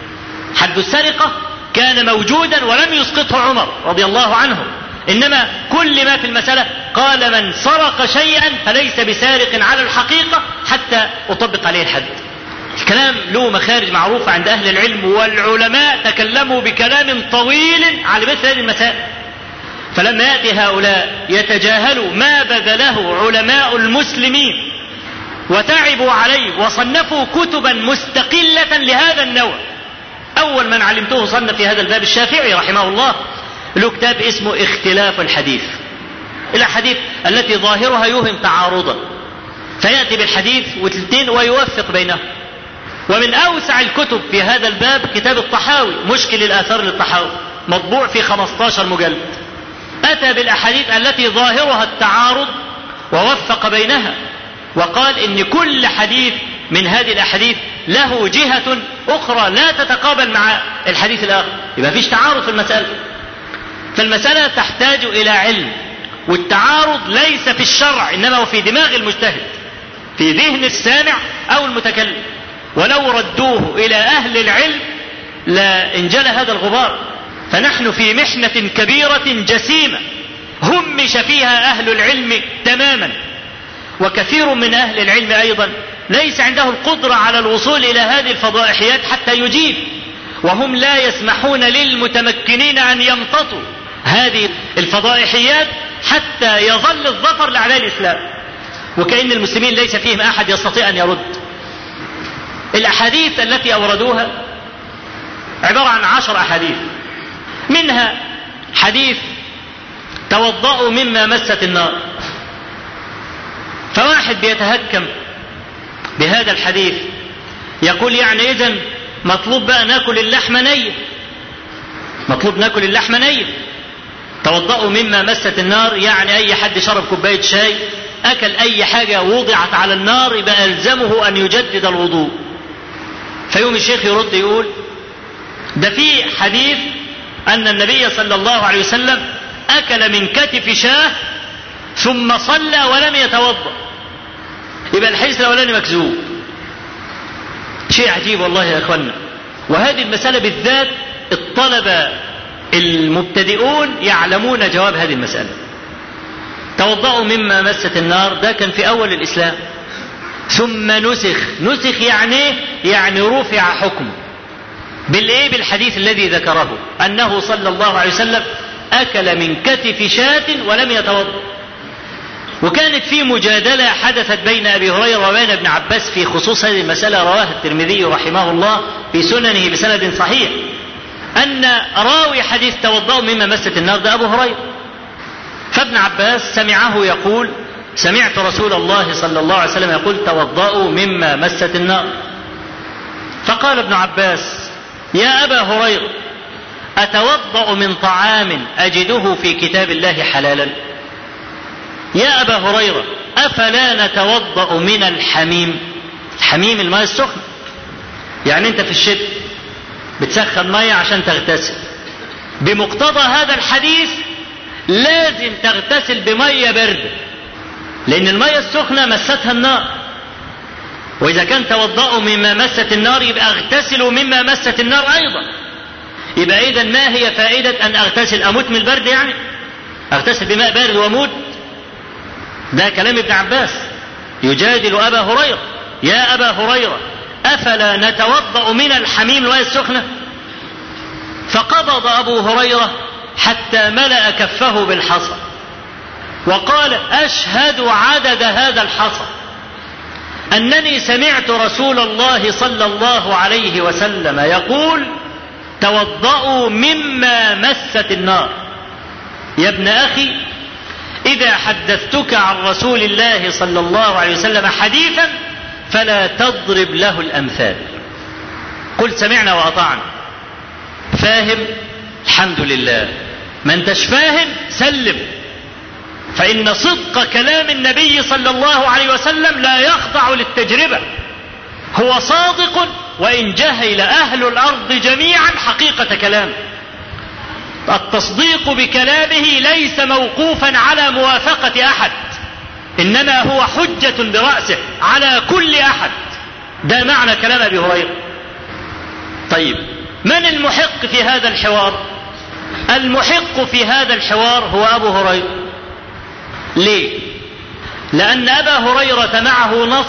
حد السرقة كان موجودا ولم يسقطه عمر رضي الله عنه، إنما كل ما في المسألة قال: من سرق شيئا فليس بسارق على الحقيقة حتى أطبق عليه الحد. الكلام له مخارج معروفة عند أهل العلم، والعلماء تكلموا بكلام طويل على مثل هذه المسائل. فلما يأتي هؤلاء يتجاهلوا ما بذله علماء المسلمين وتعبوا عليه وصنفوا كتبا مستقلة لهذا النوع. أول من علمته صنف في هذا الباب الشافعي رحمه الله، له كتاب اسمه اختلاف الحديث، الأحاديث التي ظاهرها يوهم تعارضا، فيأتي بالحديث والاثنين ويوفق بينهم. ومن أوسع الكتب في هذا الباب كتاب الطحاوي، مشكل الآثار للطحاوي، مطبوع في خمسة عشر مجلد، أتى بالأحاديث التي ظاهرها التعارض ووفق بينها، وقال إن كل حديث من هذه الأحاديث له جهة أخرى لا تتقابل مع الحديث الآخر، يبقى فيش تعارض في المسألة. فالمسألة تحتاج إلى علم، والتعارض ليس في الشرع إنما هو في دماغ المجتهد، في ذهن السامع أو المتكلم، ولو ردوه إلى أهل العلم لانجلى هذا الغبار. فنحن في محنة كبيرة جسيمة همش فيها أهل العلم تماما، وكثير من أهل العلم أيضا ليس عنده القدرة على الوصول إلى هذه الفضائحيات حتى يجيب، وهم لا يسمحون للمتمكنين أن يمتطوا هذه الفضائحيات حتى يظل الظفر لأعداء الإسلام، وكأن المسلمين ليس فيهم أحد يستطيع أن يرد. الأحاديث التي أوردوها عبارة عن عشر أحاديث، منها حديث توضأوا مما مست النار. فواحد بيتهكم بهذا الحديث يقول يعني إذن مطلوب بقى ناكل اللحم نية، مطلوب ناكل اللحم نية. توضأوا مما مست النار يعني أي حد شرب كوباية شاي أكل أي حاجة وضعت على النار يبقى ألزمه أن يجدد الوضوء. فيوم الشيخ يرد يقول ده في حديث أن النبي صلى الله عليه وسلم أكل من كتف شاه ثم صلى ولم يتوضأ، يبقى الحديث الأولاني مكذوب. شيء عجيب والله يا أخوانا. وهذه المسألة بالذات الطلبة المبتدئون يعلمون جواب هذه المسألة. توضأوا مما مست النار ده كان في أول الإسلام، ثم نسخ. نسخ يعني يعني رفع حكم بالإيه؟ بالحديث الذي ذكره أنه صلى الله عليه وسلم أكل من كتف شاة ولم يتوضأ. وكانت في مجادلة حدثت بين أبي هريرة وبين ابن عباس في خصوص هذه المسألة، رواها الترمذي رحمه الله في سننه بسند صحيح، أن راوي حديث توضأوا مما مست النار ده أبو هريرة. فابن عباس سمعه يقول سمعت رسول الله صلى الله عليه وسلم يقول توضأوا مما مست النار. فقال ابن عباس يا أبا هريرة أتوضأ من طعام أجده في كتاب الله حلالا؟ يا أبا هريرة أفلا نتوضأ من الحميم؟ الحميم الماء السخن، يعني أنت في الشتاء بتسخن مية عشان تغتسل، بمقتضى هذا الحديث لازم تغتسل بمية باردة، لأن المية السخنة مستها النار. وإذا كان توضأوا مما مست النار يبقى اغتسلوا مما مست النار أيضا. يبقى إذا ما هي فائدة أن أغتسل؟ أموت من البرد يعني؟ أغتسل بماء بارد وأموت؟ ده كلام ابن عباس يجادل أبا هريرة. يا أبا هريرة أفلا نتوضأ من الحميم الماء السخنة؟ فقبض أبو هريرة حتى ملأ كفه بالحصى وقال أشهد عدد هذا الحصى أنني سمعت رسول الله صلى الله عليه وسلم يقول توضأوا مما مست النار. يا ابن أخي إذا حدثتك عن رسول الله صلى الله عليه وسلم حديثا فلا تضرب له الأمثال، قل سمعنا وأطعنا. فاهم الحمد لله، ما انتش فاهم سلم، فإن صدق كلام النبي صلى الله عليه وسلم لا يخضع للتجربة، هو صادق وإن جهل أهل الأرض جميعا حقيقة كلامه. التصديق بكلامه ليس موقوفا على موافقة أحد، إنما هو حجة برأسه على كل أحد. ده معنى كلام أبي هريرة. طيب من المحق في هذا الحوار؟ المحق في هذا الحوار هو أبو هريرة. ليه؟ لأن أبا هريرة معه نص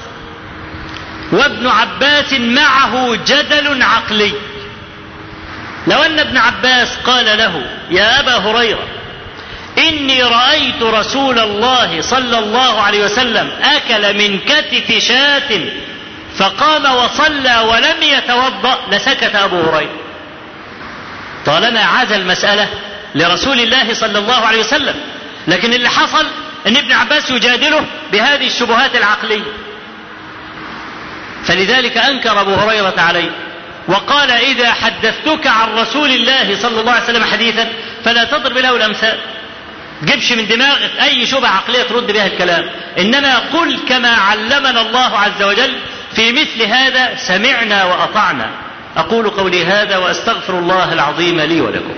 وابن عباس معه جدل عقلي. لو أن ابن عباس قال له يا أبا هريرة إني رأيت رسول الله صلى الله عليه وسلم أكل من كتف شاة فقام وصلى ولم يتوضأ لسكت أبو هريرة، طالما عزل المسألة لرسول الله صلى الله عليه وسلم. لكن اللي حصل أن ابن عباس يجادله بهذه الشبهات العقلية، فلذلك أنكر أبو هريرة عليه وقال إذا حدثتك عن رسول الله صلى الله عليه وسلم حديثا فلا تضرب له الأمثال، جبش من دماغك أي شبهة عقلية ترد بها الكلام، إنما قل كما علمنا الله عز وجل في مثل هذا سمعنا وأطعنا. أقول قولي هذا وأستغفر الله العظيم لي ولكم.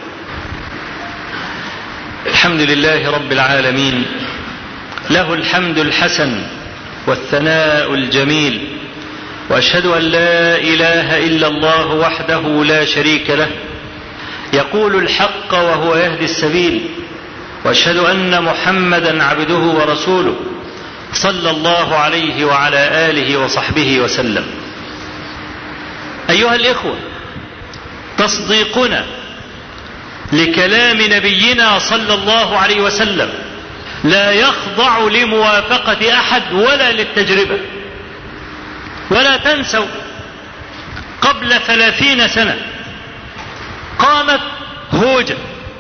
الحمد لله رب العالمين، له الحمد الحسن والثناء الجميل، وأشهد أن لا إله إلا الله وحده لا شريك له يقول الحق وهو يهدي السبيل، وأشهد أن محمدا عبده ورسوله صلى الله عليه وعلى آله وصحبه وسلم. أيها الإخوة، تصديقنا لكلام نبينا صلى الله عليه وسلم لا يخضع لموافقة أحد ولا للتجربة. ولا تنسوا قبل ثلاثين سنة قامت هوجة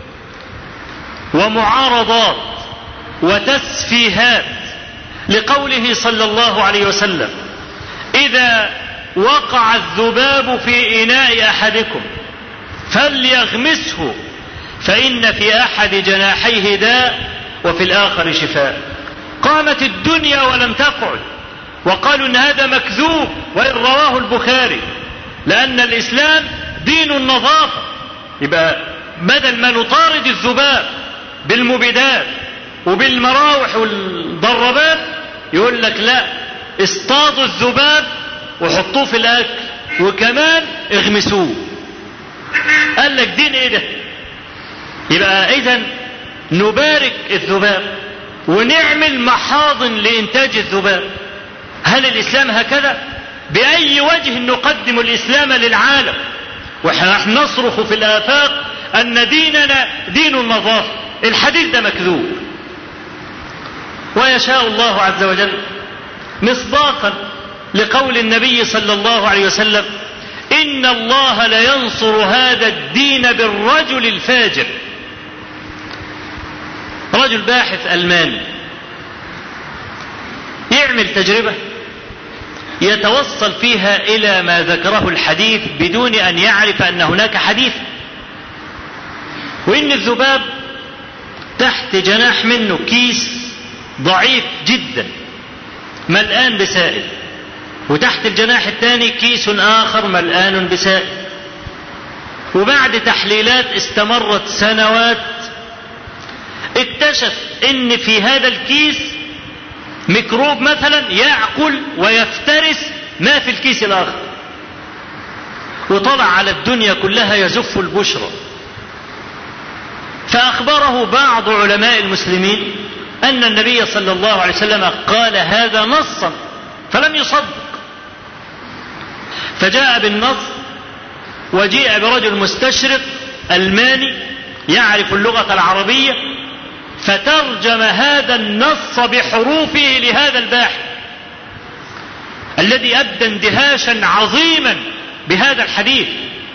ومعارضات وتسفيهات لقوله صلى الله عليه وسلم إذا وقع الذباب في إناء أحدكم فليغمسه فإن في أحد جناحيه داء وفي الآخر شفاء. قامت الدنيا ولم تقعد، وقالوا إن هذا مكذوب وإن رواه البخاري، لأن الإسلام دين النظافة. يبقى بدل ما نطارد الذباب بالمبيدات وبالمراوح والضربات يقول لك لا، اصطادوا الذباب وحطوه في الأكل وكمان اغمسوه. قال لك دين ايه ده؟ يبقى إذن نبارك الذباب ونعمل محاضن لإنتاج الذباب. هل الإسلام هكذا؟ بأي وجه نقدم الإسلام للعالم ونحن نصرخ في الآفاق أن ديننا دين النظافة؟ الحديث ده مكذوب. ويشاء الله عز وجل مصداقا لقول النبي صلى الله عليه وسلم إن الله لينصر هذا الدين بالرجل الفاجر. رجل باحث ألماني يعمل تجربة يتوصل فيها إلى ما ذكره الحديث بدون أن يعرف أن هناك حديث، وإن الذباب تحت جناح منه كيس ضعيف جدا ملآن بسائل، وتحت الجناح الثاني كيس آخر ملآن بسائل. وبعد تحليلات استمرت سنوات اكتشف ان في هذا الكيس ميكروب مثلا يأكل ويفترس ما في الكيس الآخر، وطلع على الدنيا كلها يزف البشرى. فأخبره بعض علماء المسلمين أن النبي صلى الله عليه وسلم قال هذا نصا، فلم يصدق. فجاء بالنص وجيء برجل مستشرق ألماني يعرف اللغة العربية فترجم هذا النص بحروفه لهذا الباحث الذي أبدى اندهاشا عظيما بهذا الحديث.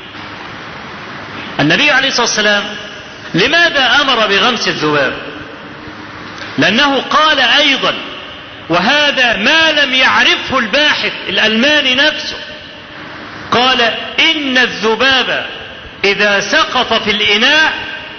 النبي عليه الصلاة والسلام لماذا أمر بغمس الذباب؟ لأنه قال أيضا، وهذا ما لم يعرفه الباحث الألماني نفسه، قال إن الذباب إذا سقط في الإناء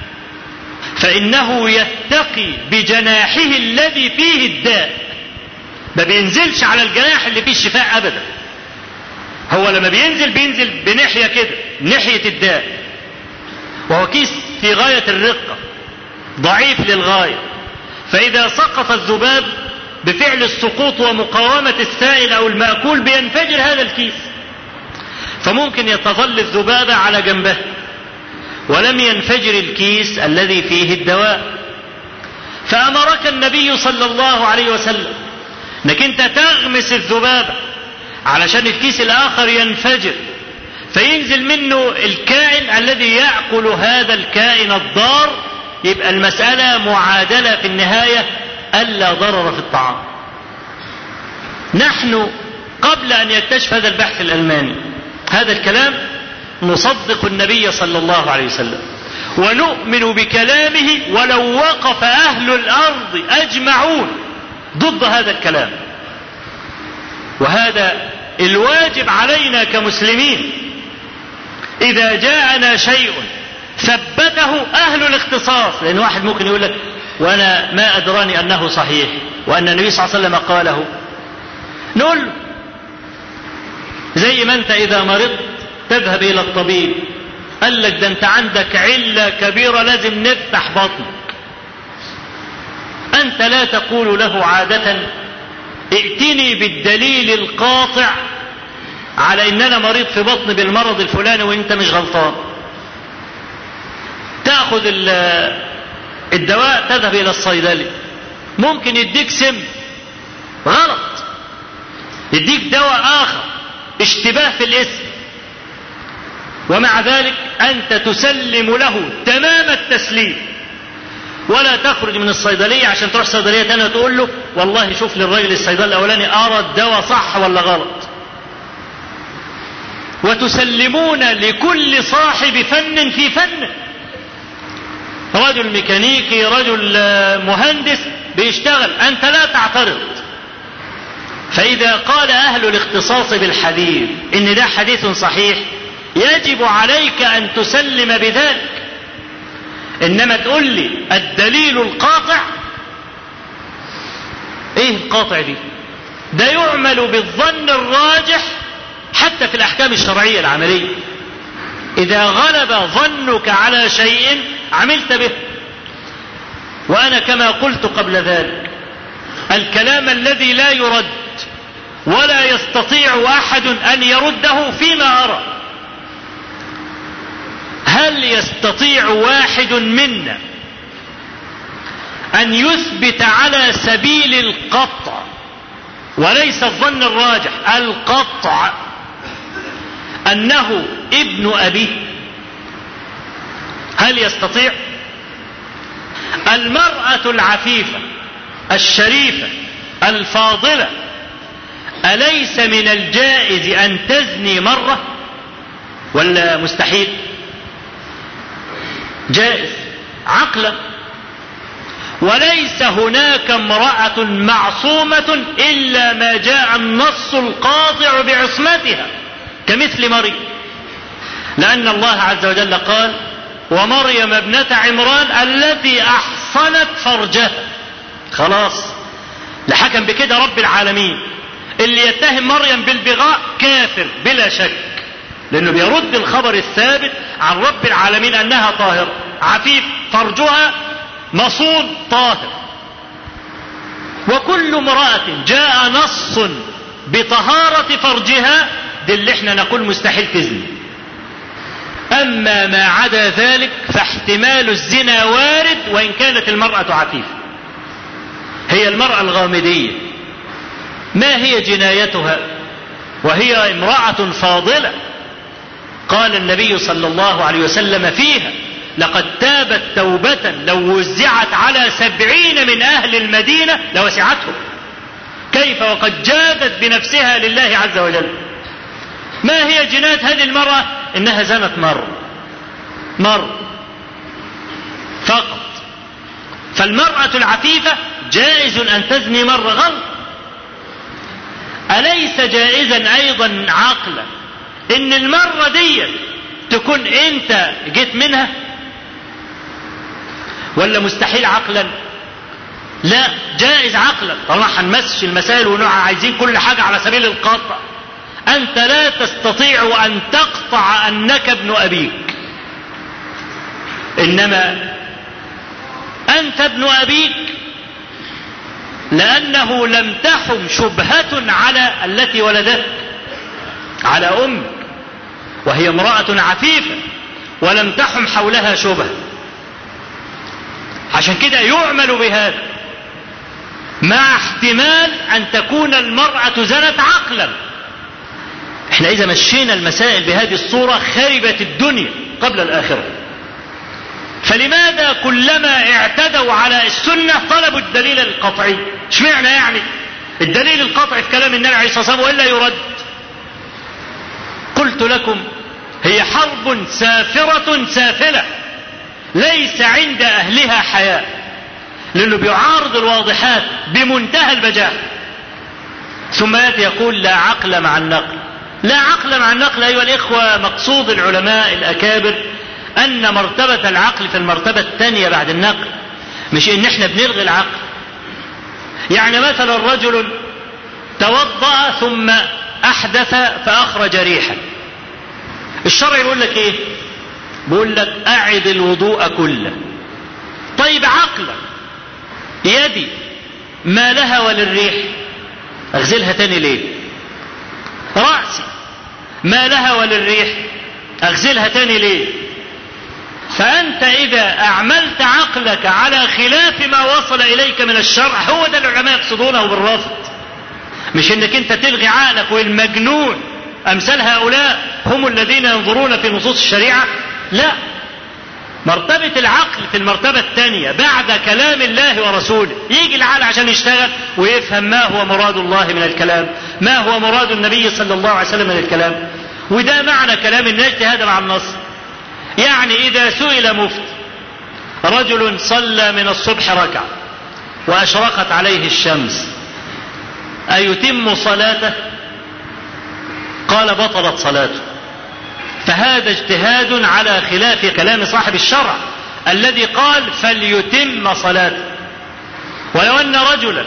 فإنه يتقي بجناحه الذي فيه الداء، ما بينزلش على الجناح اللي فيه الشفاء أبدا. هو لما بينزل بينزل بناحية كده، ناحية الداء، وهو كيس في غاية الرقة، ضعيف للغاية. فإذا سقط الذباب بفعل السقوط ومقاومة السائل أو المأكول بينفجر هذا الكيس، فممكن يتظل الذبابة على جنبه ولم ينفجر الكيس الذي فيه الدواء. فأمرك النبي صلى الله عليه وسلم انك انت تغمس الذبابة علشان الكيس الآخر ينفجر، فينزل منه الكائن الذي يأكل هذا الكائن الضار. يبقى المسألة معادلة في النهاية، ألا ضرر في الطعام. نحن قبل أن يكتشف هذا البحث الألماني هذا الكلام نصدق النبي صلى الله عليه وسلم ونؤمن بكلامه ولو وقف أهل الأرض أجمعون ضد هذا الكلام. وهذا الواجب علينا كمسلمين، إذا جاءنا شيء ثبته أهل الاختصاص. لأن واحد ممكن يقول لك وأنا ما أدراني أنه صحيح وأن النبي صلى الله عليه وسلم قاله. نقول له زي ما أنت إذا مرضت تذهب إلى الطبيب قال لك ده أنت عندك علة كبيرة لازم نفتح بطنك، أنت لا تقول له عادة ائتني بالدليل القاطع على إن أنا مريض في بطن بالمرض الفلاني وإنت مش غلطان. تأخذ الدواء تذهب إلى الصيدلي، ممكن يديك سم غلط، يديك دواء آخر اشتباه في الاسم، ومع ذلك أنت تسلم له تمام التسليم، ولا تخرج من الصيدلية عشان تروح صيدلية تانية تقول له والله شوف للراجل الصيدلي الأولاني أرى الدواء صح ولا غلط. وتسلمون لكل صاحب فن في فن، رجل ميكانيكي، رجل مهندس بيشتغل، أنت لا تعترض. فإذا قال أهل الاختصاص بالحديث إن ده حديث صحيح يجب عليك أن تسلم بذلك. إنما تقول لي الدليل القاطع، إيه القاطع دي؟ ده يعمل بالظن الراجح حتى في الأحكام الشرعية العملية. إذا غلب ظنك على شيء عملت به. وأنا كما قلت قبل ذلك الكلام الذي لا يرد ولا يستطيع أحد أن يرده فيما أرى، هل يستطيع واحد منا أن يثبت على سبيل القطع وليس الظن الراجح القطع أنه ابن أبيه؟ هل يستطيع؟ المرأة العفيفة الشريفة الفاضلة أليس من الجائز أن تزني مرة ولا مستحيل؟ جائز عقلا. وليس هناك امرأة معصومة إلا ما جاء النص القاطع بعصمتها كمثل مريم، لأن الله عز وجل قال ومريم ابنة عمران التي أحصنت فرجها. خلاص لحكم بكده رب العالمين. اللي يتهم مريم بالبغاء كافر بلا شك، لأنه بيرد الخبر الثابت عن رب العالمين أنها طاهرة عفيف فرجها مصون طاهر. وكل امرأة جاء نص بطهارة فرجها دي اللي احنا نقول مستحيل تزني. أما ما عدا ذلك فاحتمال الزنا وارد وإن كانت المرأة عفيفة. هي المرأة الغامدية ما هي جنايتها وهي امرأة فاضلة؟ قال النبي صلى الله عليه وسلم فيها لقد تابت توبة لو وزعت على سبعين من أهل المدينة لوسعتهم. كيف وقد جادت بنفسها لله عز وجل. ما هي جناية هذه المرأة؟ إنها زنت مرة مرة فقط. فالمرأة العفيفة جائز أن تزني مرة غلط. أليس جائزا أيضا عقلا إن المرة دي تكون انت جيت منها؟ ولا مستحيل عقلا؟ لا، جائز عقلا، طالما هنمشي المسائل ونوعها عايزين كل حاجة على سبيل القطع. انت لا تستطيع ان تقطع انك ابن ابيك، انما انت ابن ابيك لانه لم تحم شبهة على التي ولدتك، على امك، وهي امرأة عفيفة ولم تحم حولها شبهة. عشان كده يعمل بهذا، مع احتمال ان تكون المرأة زنت عقلا. احنا اذا مشينا المسائل بهذه الصورة خربت الدنيا قبل الاخرة. فلماذا كلما اعتدوا على السنة طلبوا الدليل القطعي؟ اشمعنى يعني الدليل القطعي في كلام النبي عليه الصلاة والسلام والا يرد؟ قلت لكم هي حرب سافرة سافلة ليس عند اهلها حياء، لانه بيعارض الواضحات بمنتهى البجاحة. ثم ياتي يقول لا عقل مع النقل. لا عقل مع النقل ايها الاخوة، مقصود العلماء الاكابر ان مرتبة العقل في المرتبة الثانية بعد النقل، مش ان احنا بنلغي العقل. يعني مثلا رجل توضأ ثم احدث فاخرج ريحا، الشرع يقول لك ايه؟ بيقول لك اعد الوضوء كله. طيب عقلا يدي ما لها وللريح اغسلها تاني ليه؟ رأسي ما لها وللريح اغسلها تاني ليه؟ فأنت إذا أعملت عقلك على خلاف ما وصل إليك من الشرع، هو ده العلماء يقصدونه بالرفض، مش إنك أنت تلغي عقلك. والمجنون أمثال هؤلاء هم الذين ينظرون في نصوص الشريعة. لا، مرتبة العقل في المرتبة الثانية بعد كلام الله ورسوله. يجي العقل عشان يشتغل ويفهم ما هو مراد الله من الكلام، ما هو مراد النبي صلى الله عليه وسلم من الكلام. وده معنى كلام النجد هذا مع النص. يعني إذا سئل مفتي رجل صلى من الصبح ركعة وأشرقت عليه الشمس أيتم صلاته؟ قال بطلت صلاته. فهذا اجتهاد على خلاف كلام صاحب الشرع الذي قال فليتم صلاته. ولو أن رجلا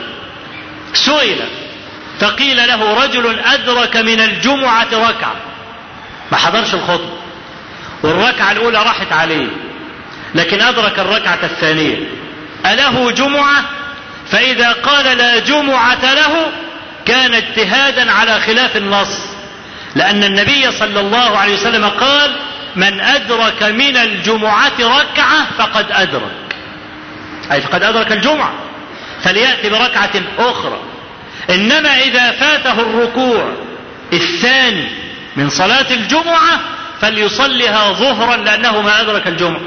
سئل فقيل له رجل أدرك من الجمعة ركعة، ما حضرش الخطبة والركعة الأولى راحت عليه، لكن أدرك الركعة الثانية، أله جمعة؟ فإذا قال لا جمعة له كان اجتهادا على خلاف النص، لأن النبي صلى الله عليه وسلم قال من أدرك من الجمعة ركعة فقد أدرك، أي فقد أدرك الجمعة، فليأتي بركعة أخرى. إنما إذا فاته الركوع الثاني من صلاة الجمعة فليصلها ظهرا لأنه ما أدرك الجمعة.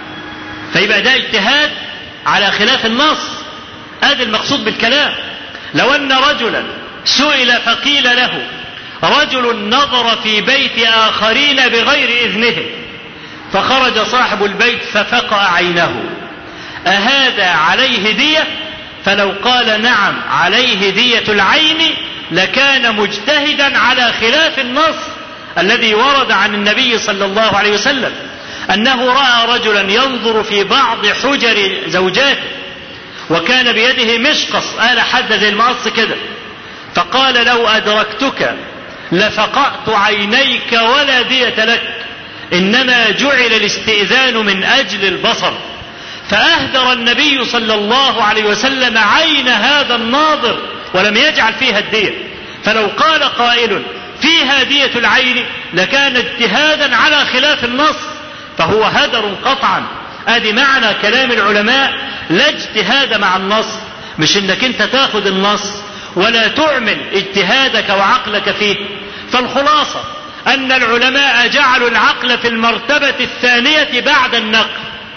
فيبقى ده اجتهاد على خلاف النص، هذا المقصود بالكلام. لو أن رجلا سئل فقيل له رجل نظر في بيت آخرين بغير إذنهم فخرج صاحب البيت ففقأ عينه، أهذا عليه دية؟ فلو قال نعم عليه دية العين لكان مجتهدا على خلاف النص الذي ورد عن النبي صلى الله عليه وسلم أنه رأى رجلا ينظر في بعض حجر زوجاته وكان بيده مشقص آلة حادة زي المقص كده، فقال لو أدركتك لفقأت عينيك ولا دية لك، إنما جعل الاستئذان من أجل البصر. فأهدر النبي صلى الله عليه وسلم عين هذا الناظر ولم يجعل فيها الدية. فلو قال قائل فيها دية العين لكان اجتهادا على خلاف النص، فهو هدر قطعا. ادي معنى كلام العلماء، لا اجتهاد مع النص، مش انك انت تاخذ النص ولا تعمل اجتهادك وعقلك فيه. فالخلاصة ان العلماء جعلوا العقل في المرتبة الثانية بعد النقل،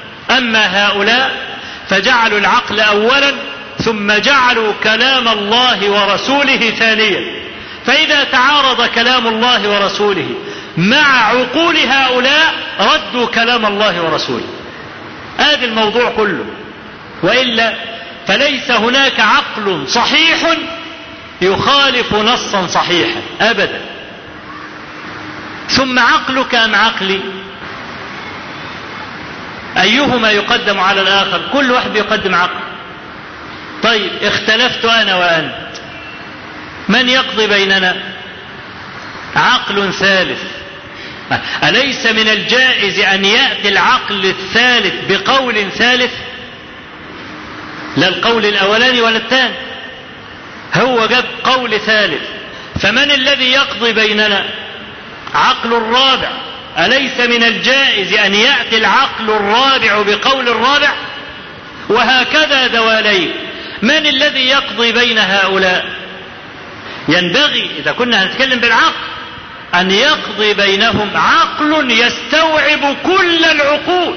اما هؤلاء فجعلوا العقل اولا ثم جعلوا كلام الله ورسوله ثانيا. فإذا تعارض كلام الله ورسوله مع عقول هؤلاء ردوا كلام الله ورسوله. هذا الموضوع كله، وإلا فليس هناك عقل صحيح يخالف نصا صحيحا أبدا. ثم عقلك أم عقلي؟ أيهما يقدم على الآخر؟ كل واحد يقدم عقل. طيب اختلفت أنا وأنت، من يقضي بيننا؟ عقل ثالث. أليس من الجائز أن يأتي العقل الثالث بقول ثالث؟ لا القول الأولاني ولا الثاني، هو جاب قول ثالث. فمن الذي يقضي بيننا؟ عقل الرابع. أليس من الجائز أن يأتي العقل الرابع بقول الرابع؟ وهكذا دواليك. من الذي يقضي بين هؤلاء؟ ينبغي إذا كنا هنتكلم بالعقل أن يقضي بينهم عقل يستوعب كل العقول،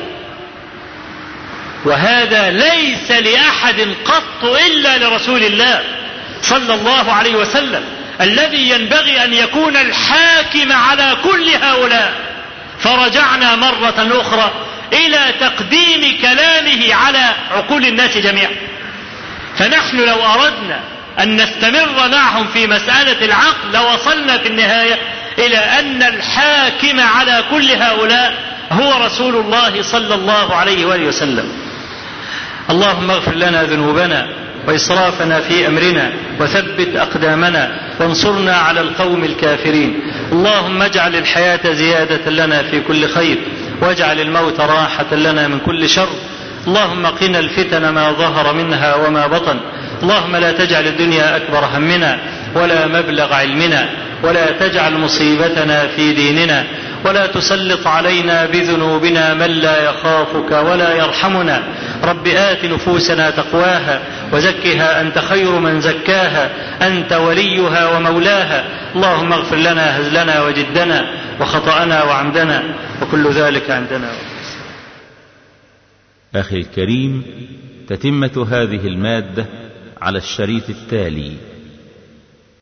وهذا ليس لأحد قط إلا لرسول الله صلى الله عليه وسلم، الذي ينبغي أن يكون الحاكم على كل هؤلاء. فرجعنا مرة أخرى إلى تقديم كلامه على عقول الناس جميعا. فنحن لو أردنا أن نستمر معهم في مسألة العقل لوصلنا في النهاية إلى أن الحاكم على كل هؤلاء هو رسول الله صلى الله عليه وآله وسلم. اللهم اغفر لنا ذنوبنا وإسرافنا في أمرنا وثبت أقدامنا وانصرنا على القوم الكافرين. اللهم اجعل الحياة زيادة لنا في كل خير واجعل الموت راحة لنا من كل شر. اللهم قنا الفتن ما ظهر منها وما بطن. اللهم لا تجعل الدنيا أكبر همنا ولا مبلغ علمنا ولا تجعل مصيبتنا في ديننا ولا تسلط علينا بذنوبنا من لا يخافك ولا يرحمنا. رب آت نفوسنا تقواها وزكها أنت خير من زكاها أنت وليها ومولاها. اللهم اغفر لنا هزلنا وجدنا وخطأنا وعمدنا وكل ذلك عندنا. أخي الكريم، تتمة هذه المادة على الشريط التالي.